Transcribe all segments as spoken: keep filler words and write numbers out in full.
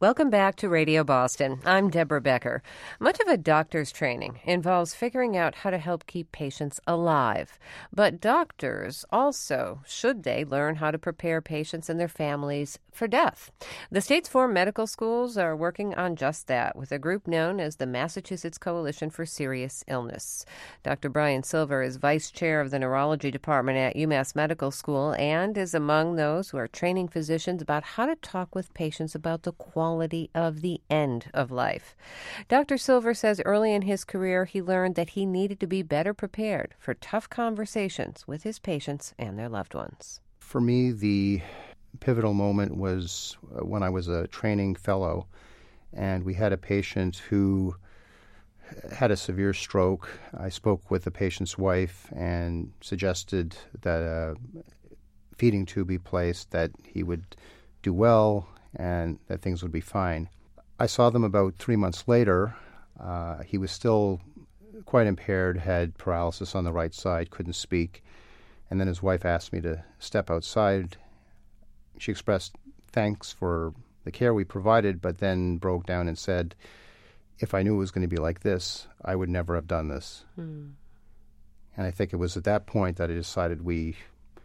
Welcome back to Radio Boston. I'm Deborah Becker. Much of a doctor's training involves figuring out how to help keep patients alive. But doctors also, should they, learn how to prepare patients and their families for death. The state's four medical schools are working on just that with a group known as the Massachusetts Coalition for Serious Illness. Doctor Brian Silver is vice chair of the neurology department at UMass Medical School and is among those who are training physicians about how to talk with patients about the quality of the end of life. Doctor Silver says early in his career he learned that he needed to be better prepared for tough conversations with his patients and their loved ones. For me, the pivotal moment was when I was a training fellow, and we had a patient who had a severe stroke. I spoke with the patient's wife and suggested that a feeding tube be placed, that he would do well, and that things would be fine. I saw them about three months later. Uh, he was still quite impaired, had paralysis on the right side, couldn't speak. And then his wife asked me to step outside. She expressed thanks for the care we provided, but then broke down and said, if I knew it was going to be like this, I would never have done this. Hmm. And I think it was at that point that I decided we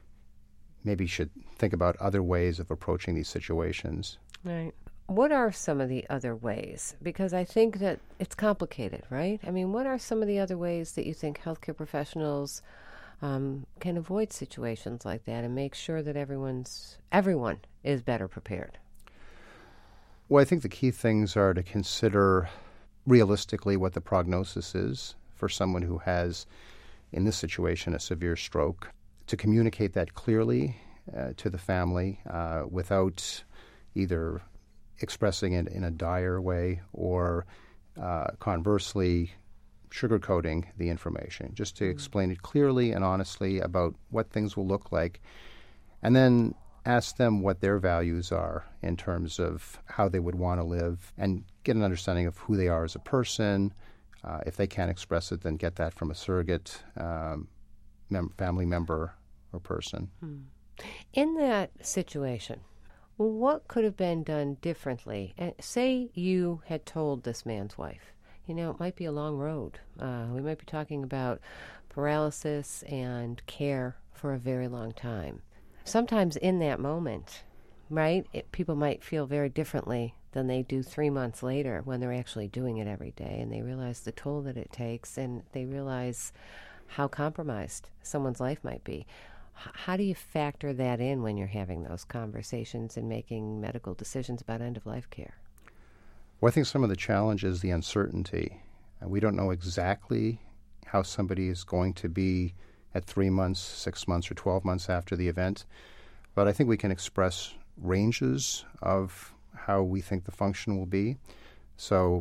maybe should think about other ways of approaching these situations. Right. What are some of the other ways? Because I think that it's complicated, right? I mean, what are some of the other ways that you think healthcare professionals um, can avoid situations like that and make sure that everyone's everyone is better prepared? Well, I think the key things are to consider realistically what the prognosis is for someone who has, in this situation, a severe stroke, to communicate that clearly uh, to the family uh, without either expressing it in a dire way or uh, conversely sugarcoating the information, just to mm-hmm. explain it clearly and honestly about what things will look like, and then ask them what their values are in terms of how they would want to live and get an understanding of who they are as a person. Uh, if they can't express it, then get that from a surrogate um, mem- family member or person. Hmm. In that situation, what could have been done differently? Uh, say you had told this man's wife, you know, it might be a long road. Uh, we might be talking about paralysis and care for a very long time. Sometimes in that moment, right, it, people might feel very differently than they do three months later when they're actually doing it every day, and they realize the toll that it takes, and they realize how compromised someone's life might be. H- how do you factor that in when you're having those conversations and making medical decisions about end-of-life care? Well, I think some of the challenge is the uncertainty. Uh, we don't know exactly how somebody is going to be at three months, six months, or twelve months after the event. But I think we can express ranges of how we think the function will be. So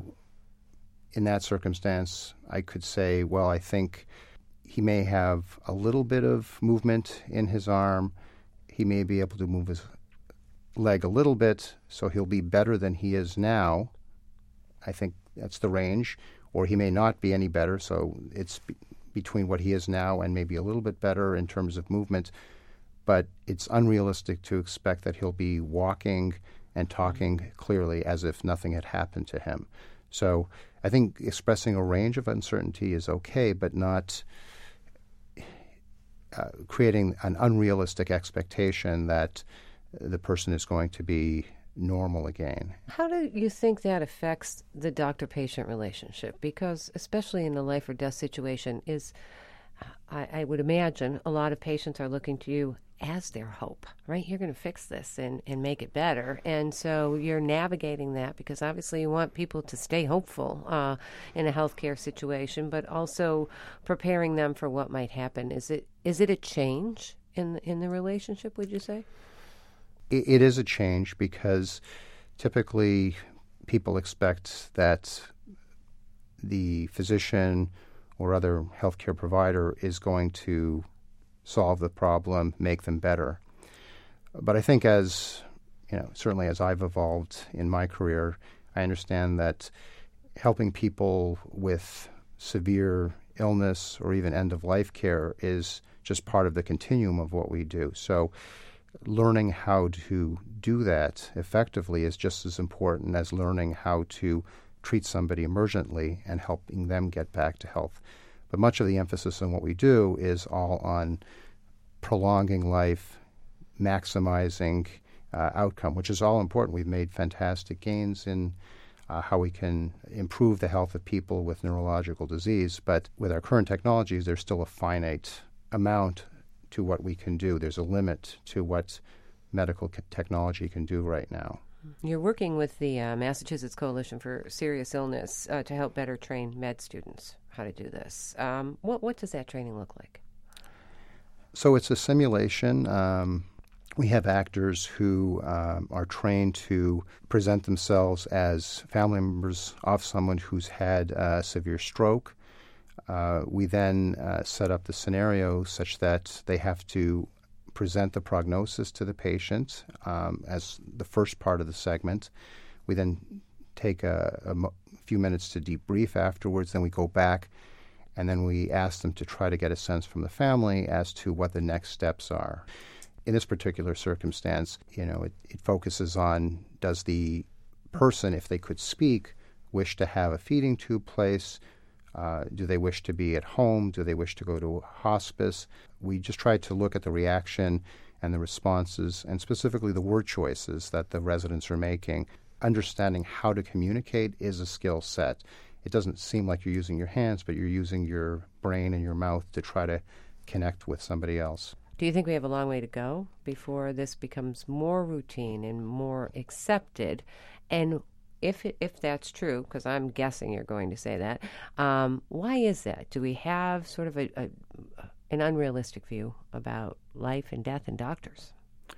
in that circumstance, I could say, well, I think he may have a little bit of movement in his arm. He may be able to move his leg a little bit, so he'll be better than he is now. I think that's the range. Or he may not be any better, so it's be- between what he is now and maybe a little bit better in terms of movement. But it's unrealistic to expect that he'll be walking and talking clearly as if nothing had happened to him. So I think expressing a range of uncertainty is okay, but not uh, creating an unrealistic expectation that the person is going to be normal again. How do you think that affects the doctor-patient relationship? Because especially in a life or death situation, is I, I would imagine a lot of patients are looking to you as their hope, right? You're going to fix this and, and make it better. And so you're navigating that because obviously you want people to stay hopeful uh, in a healthcare situation, but also preparing them for what might happen. Is it is it a change in in the relationship, would you say? It, it is a change because typically people expect that the physician or other healthcare provider is going to solve the problem, make them better. But I think as, you know, certainly as I've evolved in my career, I understand that helping people with severe illness or even end-of-life care is just part of the continuum of what we do. So learning how to do that effectively is just as important as learning how to treat somebody emergently and helping them get back to health. But much of the emphasis on what we do is all on prolonging life, maximizing uh, outcome, which is all important. We've made fantastic gains in uh, how we can improve the health of people with neurological disease. But with our current technologies, there's still a finite amount to what we can do. There's a limit to what medical technology can do right now. You're working with the uh, Massachusetts Coalition for Serious Illness uh, to help better train med students how to do this. Um, what, what does that training look like? So it's a simulation. Um, we have actors who um, are trained to present themselves as family members of someone who's had a severe stroke. Uh, we then uh, set up the scenario such that they have to present the prognosis to the patient um, as the first part of the segment. We then take a, a mo- few minutes to debrief afterwards. Then we go back and then we ask them to try to get a sense from the family as to what the next steps are. In this particular circumstance, you know, it, it focuses on, does the person, if they could speak, wish to have a feeding tube placed? Uh, do they wish to be at home? Do they wish to go to hospice? We just tried to look at the reaction and the responses, and specifically the word choices that the residents are making. Understanding how to communicate is a skill set. It doesn't seem like you're using your hands, but you're using your brain and your mouth to try to connect with somebody else. Do you think we have a long way to go before this becomes more routine and more accepted? And If it, if that's true, because I'm guessing you're going to say that, um, why is that? Do we have sort of a, a an unrealistic view about life and death and doctors?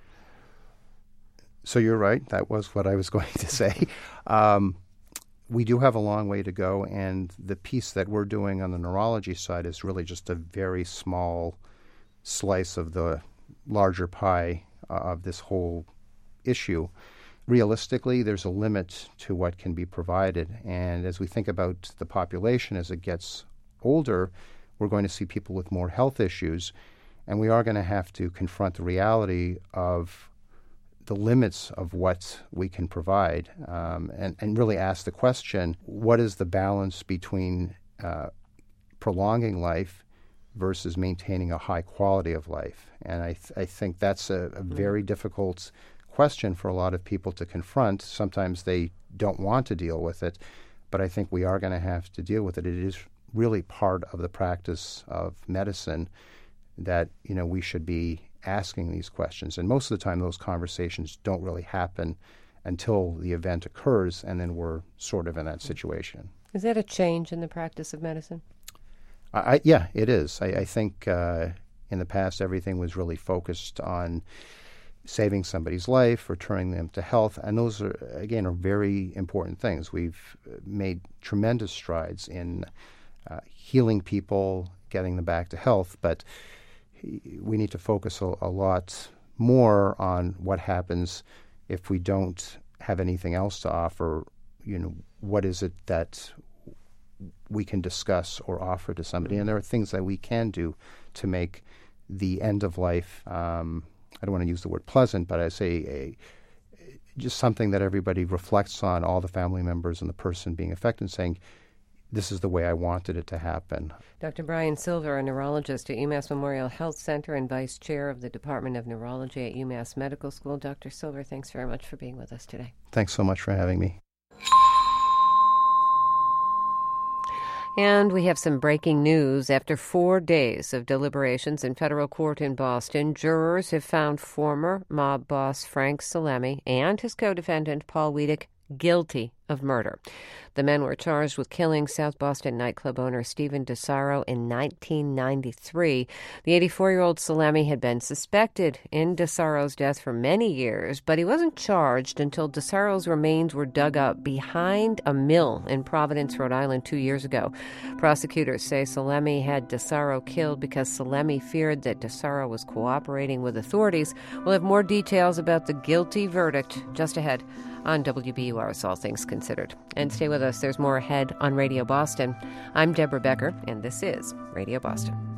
So you're right. That was what I was going to say. Um, we do have a long way to go, and the piece that we're doing on the neurology side is really just a very small slice of the larger pie uh, of this whole issue. Realistically, there's a limit to what can be provided. And as we think about the population as it gets older, we're going to see people with more health issues. And we are going to have to confront the reality of the limits of what we can provide um, and, and really ask the question, what is the balance between uh, prolonging life versus maintaining a high quality of life? And I, th- I think that's a, a very mm. difficult question for a lot of people to confront. Sometimes they don't want to deal with it, but I think we are going to have to deal with it. It is really part of the practice of medicine that, you know, we should be asking these questions. And most of the time those conversations don't really happen until the event occurs, and then we're sort of in that situation. Is that a change in the practice of medicine? I, I, yeah, it is. I, I think uh, in the past everything was really focused on saving somebody's life, returning them to health, and those are, again, are very important things. We've made tremendous strides in uh, healing people, getting them back to health, but we need to focus a, a lot more on what happens if we don't have anything else to offer. You know, what is it that we can discuss or offer to somebody? And there are things that we can do to make the end of life, um, I don't want to use the word pleasant, but I say a, just something that everybody reflects on, all the family members and the person being affected, saying, this is the way I wanted it to happen. Doctor Brian Silver, a neurologist at UMass Memorial Health Center and vice chair of the Department of Neurology at UMass Medical School. Doctor Silver, thanks very much for being with us today. Thanks so much for having me. And we have some breaking news. After four days of deliberations in federal court in Boston, jurors have found former mob boss Frank Salemi and his co-defendant Paul Wiedek guilty of murder. The men were charged with killing South Boston nightclub owner Stephen DeSaro in nineteen ninety-three. The eighty-four-year-old Salemi had been suspected in DeSaro's death for many years, but he wasn't charged until DeSaro's remains were dug up behind a mill in Providence, Rhode Island, two years ago. Prosecutors say Salemi had DeSaro killed because Salemi feared that DeSaro was cooperating with authorities. We'll have more details about the guilty verdict just ahead on W B U R's All Things Considered. And stay with us. There's more ahead on Radio Boston. I'm Deborah Becker, and this is Radio Boston.